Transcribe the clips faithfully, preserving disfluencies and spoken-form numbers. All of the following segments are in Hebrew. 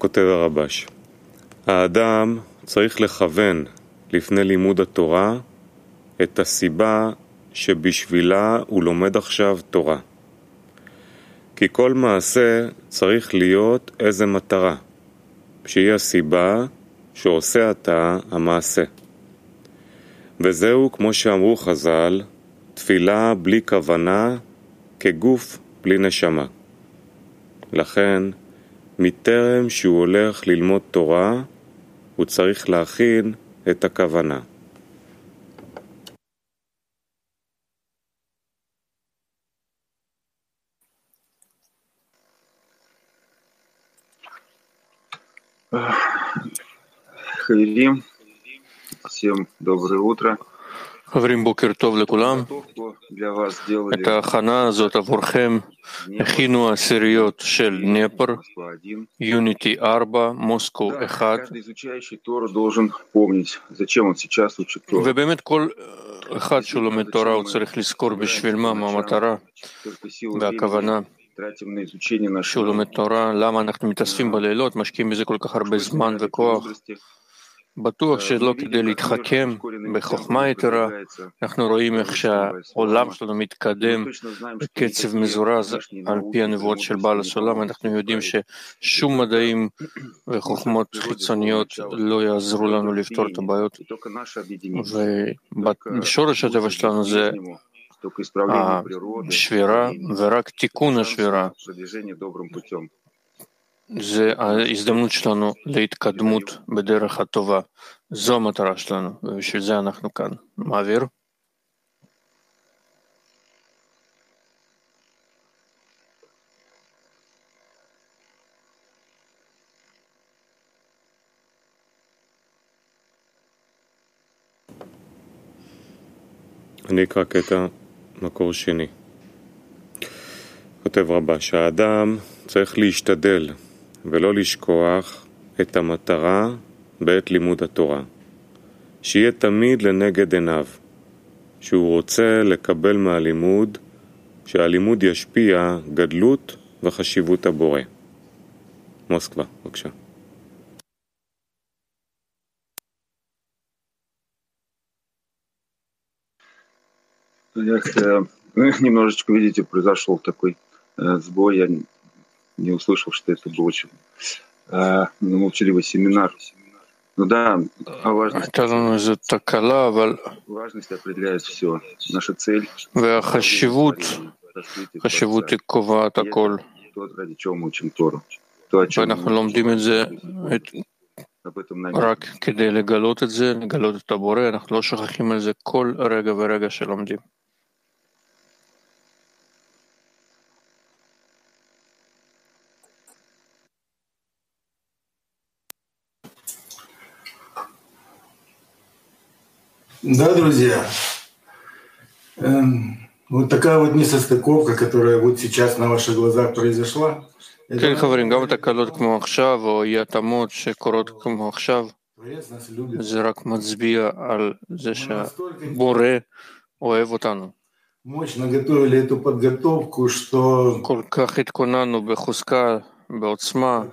כותב הרבש, האדם צריך לכוון לפני לימוד התורה את הסיבה שבשבילה הוא לומד עכשיו תורה. כי כל מעשה צריך להיות איזה מטרה, שהיא הסיבה שעושה אתה המעשה. וזהו כמו שאמרו חז"ל, תפילה בלי כוונה כגוף בלי נשמה. לכן, מטרם שהוא הולך ללמוד תורה, הוא צריך להכין את הכוונה. חברים, всем доброе утро. חברים, בוקר טוב לכולם. את ההכנה הזאת עבורכם הכינו העשיריות של דניפר, יוניטי ארבע, מוסקו אחד, ובאמת כל אחד שהוא לומד תורה הוא צריך לזכור בשביל מה, מה המטרה והכוונה שהוא לומד תורה, למה אנחנו מתאספים בלילות, משקיעים בזה כל כך הרבה זמן וכוח. בטוח שלא כדי להתחכם בחוכמה יתרה, אנחנו רואים איך שהעולם שלנו מתקדם בקצב מזורז על פי הנבואות של בעל הסולם. אנחנו יודעים ששום מדעים וחוכמות חיצוניות לא יעזרו לנו לפתור את הבעיות, ובשורש הטבע שלנו זה השבירה, ורק תיקון השבירה זה ההזדמנות שלנו להתקדמות בדרך הטובה. זו המטרה שלנו, ובשביל זה אנחנו כאן. מעביר. אני אקרא קטע מקור שני. כותב רבה שהאדם צריך להשתדל ולא לשכוח את המטרה בעת לימוד התורה, שיהיה תמיד לנגד עיניו, שהוא רוצה לקבל מהלימוד, שהלימוד ישפיע גדלות וחשיבות הבורא. מוסקבה, בבקשה. Немножечко, видите, произошел такой сбой, я не услышал, что это был очень э, молчаливый семинар. Ну да, важность, важность определяет все. Наша цель, והחשיבות, חשיבות היא קובעת הכל. ואנחנו לומדים את זה רק כדי לגלות את זה, לגלות את הבורא, אנחנו לא שוכחים על זה כל רגע ורגע שלומדים. Да, друзья, эм, вот такая вот несостыковка, которая вот сейчас на ваших глазах произошла. כן, חברים, גם התקלות כמו עכשיו, או אי התאמות שקורות כמו עכשיו, זה רק מצביע על זה שהבורא אוהב אותנו. כל כך התכוננו בחוזקה, בעוצמה,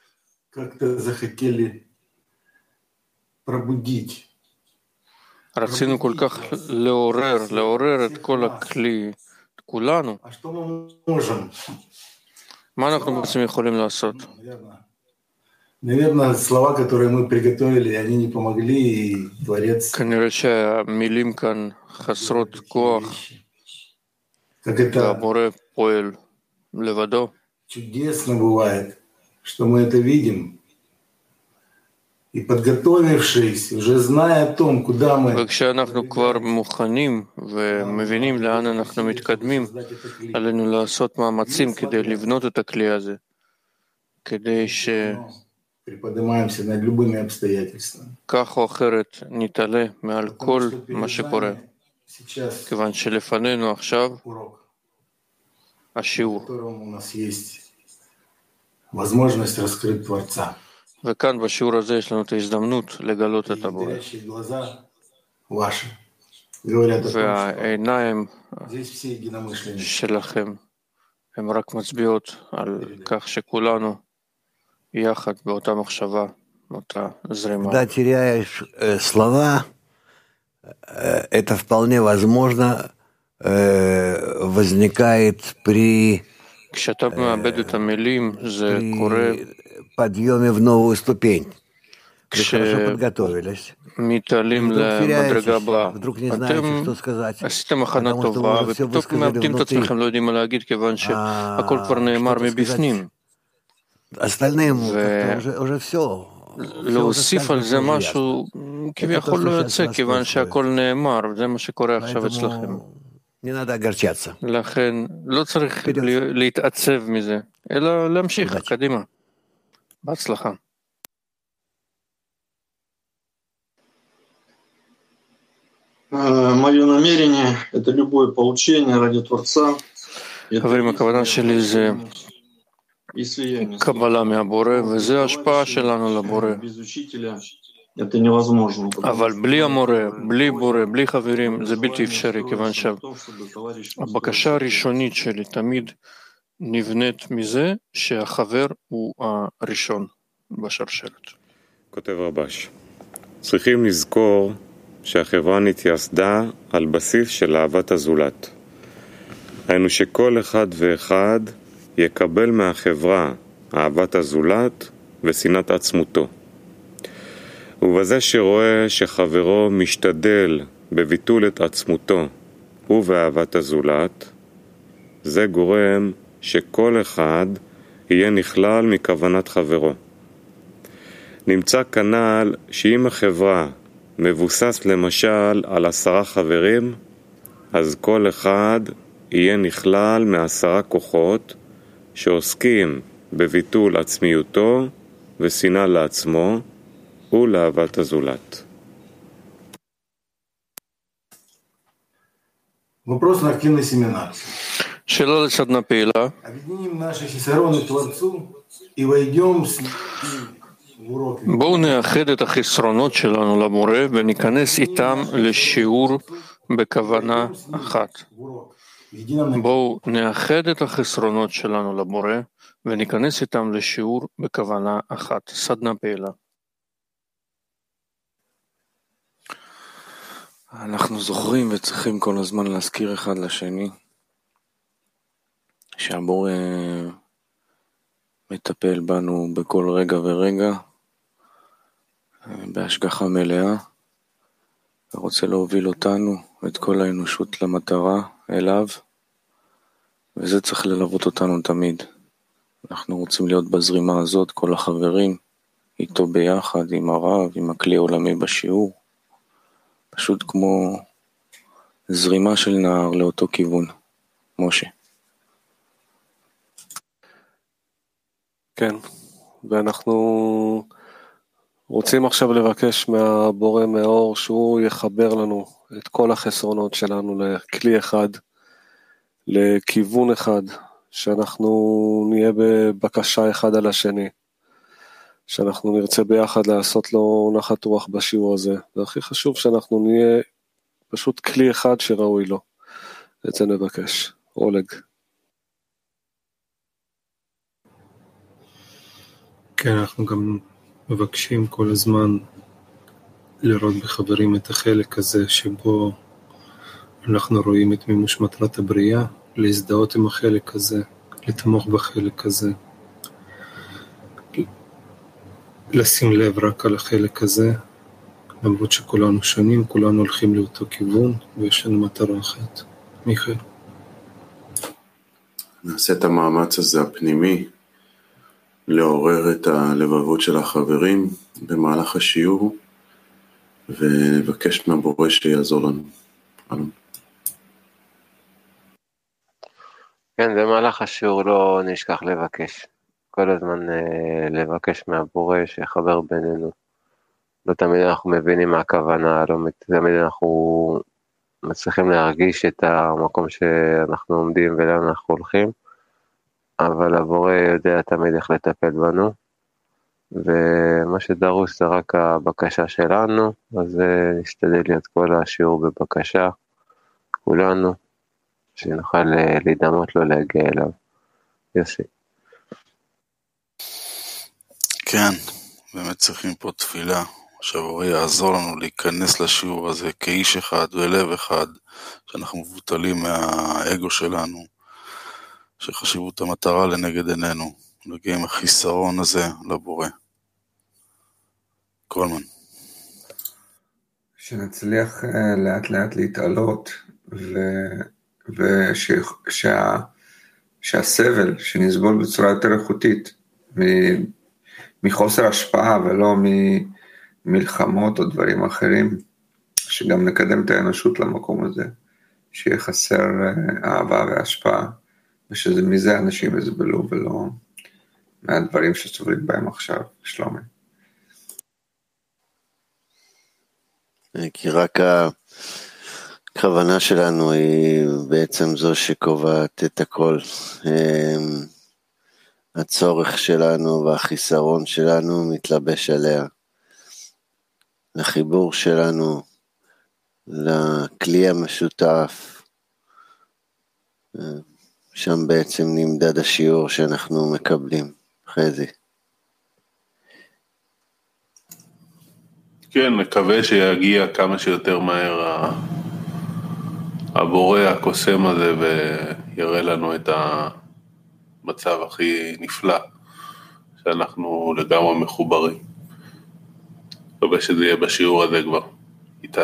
רצינו כל כך לעורר, לעורר את כל הכלי, את כולנו. מה אנחנו בעצם יכולים לעשות? כנראה שהמילים כאן חסרות כוח, והבורא פועל לבדו. וכשאנחנו כבר מוכנים ומבינים לאן אנחנו מתקדמים, עלינו לעשות מאמצים כדי לבנות את הכלי הזה, כדי שכך או אחרת נתעלה מעל כל מה שקורה, כיוון שלפנינו עכשיו השיעור. וכאן בשיעור הזה יש לנו את ההזדמנות לגלות את הבורא. והעיניים שלכם הן רק מצביעות על כך שכולנו יחד באותה מחשבה, באותה זרימה. Когда теряешь э, слова, э, это вполне возможно э, возникает при, כשאתה מאבד את המילים, זה קורה подъеме в новую ступень. Вы хорошо подготовились. מתעלים למדרגה הבאה. אתם עשיתם הכנה טובה, ופתאום מאבדים את עצמכם, לא יודעים מה להגיד, כיוון שהכל כבר נאמר מבפנים. ולהוסיף על זה משהו כביכול לא יוצא, כיוון שהכל נאמר, וזה מה שקורה עכשיו אצלכם. לכן לא צריך להתעצב מזה, אלא להמשיך קדימה. בהצלחה. Мое намерение – это любое поучение ради Творца. חברים, הכוונה שלי זה קבלה מהבורא, וזה ההשפעה שלנו לבורא. אבל בלי המורה, בלי בורא, בלי חברים, זה בלתי אפשרי, כיוון שהבקשה הראשונית שלי תמיד נבנית מזה שהחבר הוא הראשון בשרשרת. כותב רבש, צריכים לזכור שהחברה נתייסדה על בסיס של אהבת הזולת. היינו שכל אחד ואחד יקבל מהחברה אהבת הזולת ושנאת עצמותו. ובזה שרואה שחברו משתדל בביטול את עצמותו ובאהבת הזולת, זה גורם שכל אחד יהיה נכלל מכוונת חברו. נמצא כנ"ל שאם החברה מבוסס למשל על עשרה חברים, אז כל אחד יהיה נכלל מעשרה כוחות שעוסקים בביטול עצמיותו ושנאה לעצמו ולאהבת הזולת. Вопрос на активный семинар. שאלה לסדנה פעילה. Объединим наши хисароны Творцу и войдем с ним в уроки. בואו נאחד את החסרונות שלנו למורה וניכנס איתם לשיעור בכוונה אחת. בואו נאחד את החסרונות שלנו למורה וניכנס איתם לשיעור בכוונה אחת. סדנה פעילה. אנחנו זוכרים וצריכים כל הזמן להזכיר אחד לשני שהבורא מטפל בנו בכל רגע ורגע בהשגחה מלאה ורוצה להוביל אותנו את כל האנושות למטרה אליו, וזה צריך ללוות אותנו תמיד. אנחנו רוצים להיות בזרימה הזאת, כל החברים איתו ביחד, עם הרב, עם הכלי העולמי בשיעור, פשוט כמו זרימה של נהר לאותו כיוון. משה. כן, ואנחנו רוצים עכשיו לבקש מהבורא מאור שהוא יחבר לנו את כל החסרונות שלנו לכלי אחד, לכיוון אחד, שאנחנו נהיה בבקשה אחד על השני, שאנחנו נרצה ביחד לעשות לו נחת רוח בשיעור הזה, והכי חשוב שאנחנו נהיה פשוט כלי אחד שראוי לו. את זה נבקש. אולג. כן, אנחנו גם מבקשים כל הזמן לראות בחברים את החלק הזה שבו אנחנו רואים את מימוש מטרת הבריאה, להזדהות עם החלק הזה, לתמוך בחלק הזה, לשים לב רק על החלק הזה, למרות שכולנו שונים, כולנו הולכים לאותו כיוון ויש לנו מטרה אחת. מיכאל. נעשה את המאמץ הזה הפנימי, לעורר את הלבבות של החברים במהלך השיעור, ונבקש מהבורא שיעזור לנו. אלון. כן, במהלך השיעור לא נשכח לבקש. כל הזמן אה, לבקש מהבורא שיחבר בינינו. לא תמיד אנחנו מבינים מה הכוונה, לא תמיד אנחנו מצליחים להרגיש את המקום שאנחנו עומדים ולאן אנחנו הולכים, אבל הבורא יודע תמיד איך לטפל בנו, ומה שדרוש זה רק הבקשה שלנו, אז נשתדל להיות כל השיעור בבקשה, כולנו, שנוכל להידמות לו להגיע אליו. יוסי. כן, באמת צריכים פה תפילה. שהבורא יעזור לנו להיכנס לשיעור הזה כאיש אחד ולב אחד, שאנחנו מבוטלים מהאגו שלנו, שחשיבות המטרה לנגד עינינו, נגיע עם החיסרון הזה לבורא. קולמן. שנצליח לאט לאט להתעלות, ושהסבל שנסבול בצורה יותר איכותית, מחוסר השפעה ולא ממלחמות או דברים אחרים, שגם נקדם את האנושות למקום הזה, שיהיה חסר אהבה והשפעה, ושמזה אנשים יסבלו ולא מהדברים שסובלים בהם עכשיו. שלומי. כי רק הכוונה שלנו היא בעצם זו שקובעת את הכל. הצורך שלנו והחיסרון שלנו מתלבש עליה. החיבור שלנו לכלי המשותף, שם בעצם נמדד השיעור שאנחנו מקבלים. חזי. כן, מקווה שיגיע כמה שיותר מהר הבורא הקוסם הזה ויראה לנו את המצב הכי נפלא, שאנחנו לגמרי מחוברים. מקווה שזה יהיה בשיעור הזה כבר. איתי.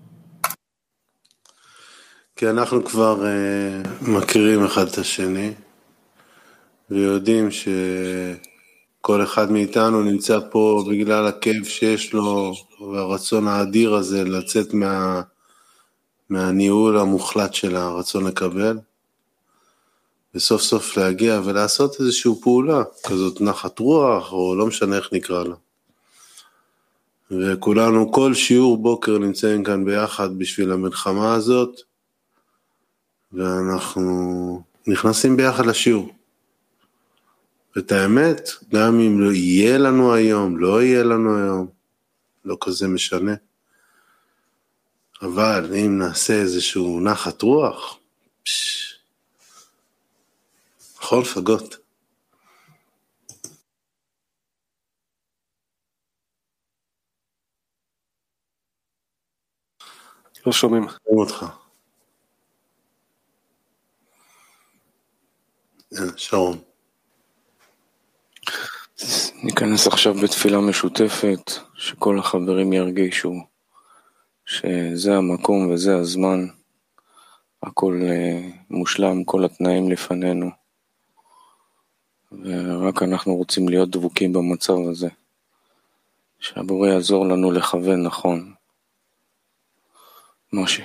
כי אנחנו כבר uh, מכירים אחד את השני, ויודעים שכל אחד מאיתנו נמצא פה בגלל הכאב שיש לו, והרצון האדיר הזה לצאת מה, מהניהול המוחלט של הרצון לקבל, וסוף סוף להגיע ולעשות איזושהי פעולה, כזאת נחת רוח, או לא משנה איך נקרא לה. וכולנו כל שיעור בוקר נמצאים כאן ביחד בשביל המלחמה הזאת, ואנחנו נכנסים ביחד לשיעור. ואת האמת, גם אם לא יהיה לנו היום, לא יהיה לנו היום, לא כזה משנה. אבל אם נעשה איזשהו נחת רוח, פש, יכול פגות. לא שומעים. שומעים אותך. שרון. ניכנס עכשיו בתפילה משותפת, שכל החברים ירגישו שזה המקום וזה הזמן, הכל מושלם, כל התנאים לפנינו, ורק אנחנו רוצים להיות דבוקים במצב הזה, שהבורא יעזור לנו לכוון נכון. משי.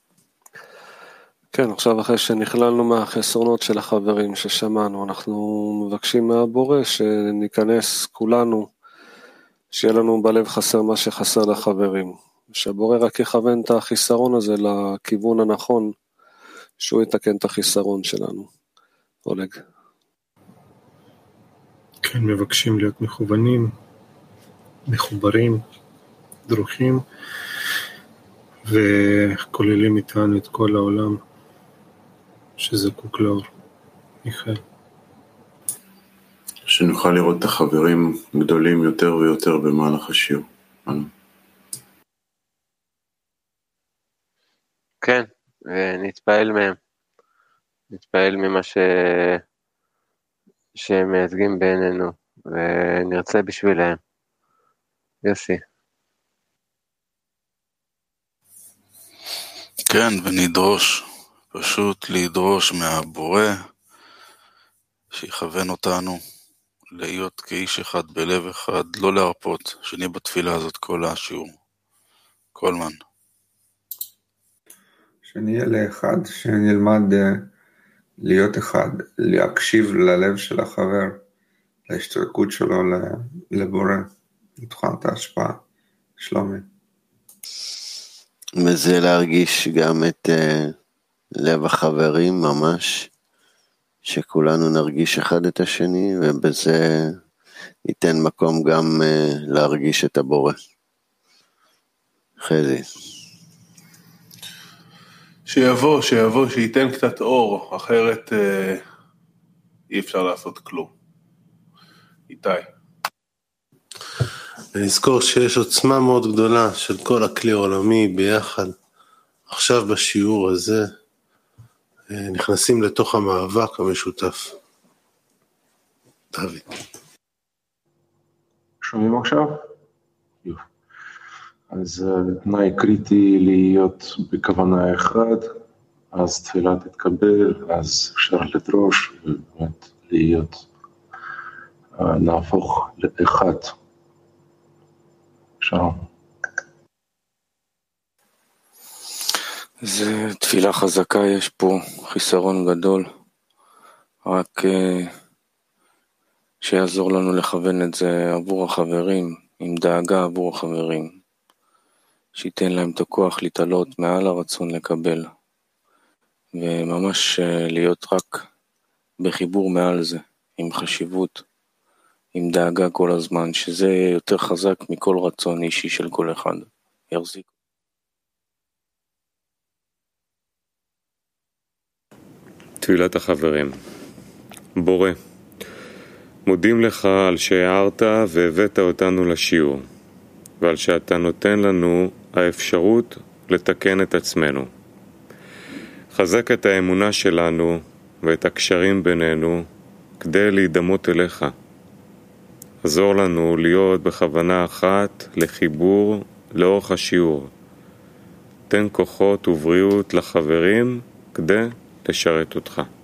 כן, עכשיו אחרי שנכללנו מהחסרונות של החברים ששמענו, אנחנו מבקשים מהבורא שניכנס כולנו, שיהיה לנו בלב חסר מה שחסר לחברים, שהבורא רק יכוון את החיסרון הזה לכיוון הנכון, שהוא יתקן את החיסרון שלנו. אולג. כן, מבקשים להיות מכוונים, מחוברים, דרוכים, וכוללים איתנו את כל העולם שזקוק לאור. מיכאל. שנוכל לראות את החברים גדולים יותר ויותר במהלך השיעור. כן, ונתפעל מהם. נתפעל ממה ש... שהם מייצגים בעינינו, ונרצה בשבילהם. יוסי. כן, ונדרוש, פשוט לדרוש מהבורא, שיכוון אותנו להיות כאיש אחד בלב אחד, לא להרפות, שנהיה בתפילה הזאת כל השיעור. קולמן. שנהיה לאחד, שנלמד להיות אחד, להקשיב ללב של החבר, להשתרקות שלו לבורא, לתוכנת ההשפעה. שלומי. וזה להרגיש גם את uh, לב החברים ממש, שכולנו נרגיש אחד את השני, ובזה ייתן מקום גם uh, להרגיש את הבורא. חזי. שיבוא, שיבוא, שייתן קצת אור, אחרת uh, אי אפשר לעשות כלום. איתי. ונזכור שיש עוצמה מאוד גדולה של כל הכלי העולמי ביחד. עכשיו בשיעור הזה נכנסים לתוך המאבק המשותף. דוד. שומעים עכשיו? יופי. אז תנאי קריטי להיות בכוונה אחד, אז תפילה תתקבל, אז אפשר לדרוש ובאמת להיות, נהפוך לאחד. שלום. זה תפילה חזקה, יש פה חיסרון גדול, רק שיעזור לנו לכוון את זה עבור החברים, עם דאגה עבור החברים, שייתן להם את הכוח להתעלות מעל הרצון לקבל, וממש להיות רק בחיבור מעל זה, עם חשיבות, עם דאגה כל הזמן, שזה יותר חזק מכל רצון אישי של כל אחד. יחזיק. תפילת החברים. בורא, מודים לך על שהערת והבאת אותנו לשיעור, ועל שאתה נותן לנו האפשרות לתקן את עצמנו. חזק את האמונה שלנו ואת הקשרים בינינו כדי להידמות אליך. עזור לנו להיות בכוונה אחת לחיבור לאורך השיעור. תן כוחות ובריאות לחברים כדי לשרת אותך.